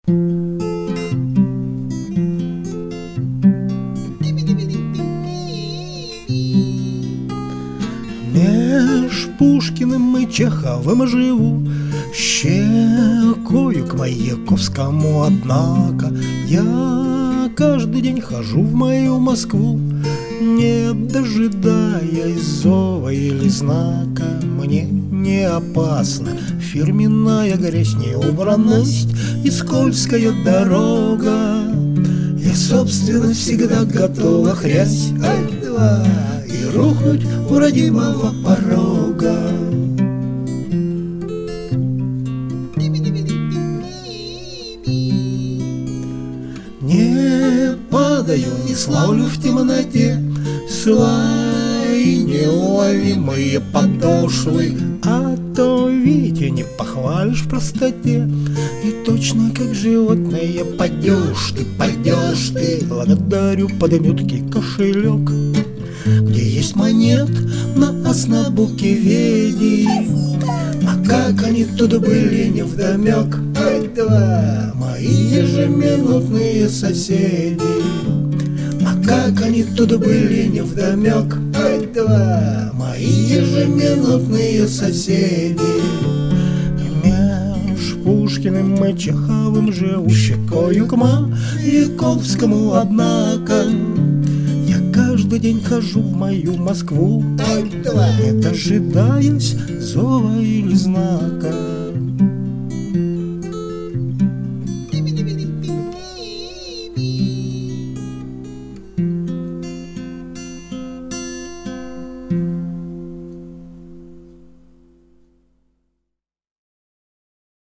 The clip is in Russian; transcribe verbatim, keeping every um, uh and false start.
Меж Пушкиным и Чеховым живу, щекою к Маяковскому, однако я каждый день хожу в мою Москву, не дожидаясь зова или знака. Мне не опасна фирменная грязь, неубранность и скользкая дорога. Я, собственно, всегда готова хрясь, ай-два, и рухнуть у родимого порога. Не падаю, не славлю в темноте свои неуловимые подошвы, а то ведь и не похвалишь в простоте, и точно как животное падешь ты, падешь ты. Благодарю подметкий кошелек, где есть монет на азбуке веди. А как они тут были невдомек, ай-два, мои ежеминутные соседи. А как они тут были невдомек, ай-два, мои ежеминутные соседи. Меж Пушкиным и Чеховым живу, щекою к Маяковскому, однако я каждый день хожу в мою Москву, ай-два, не дожидаясь зова или знака.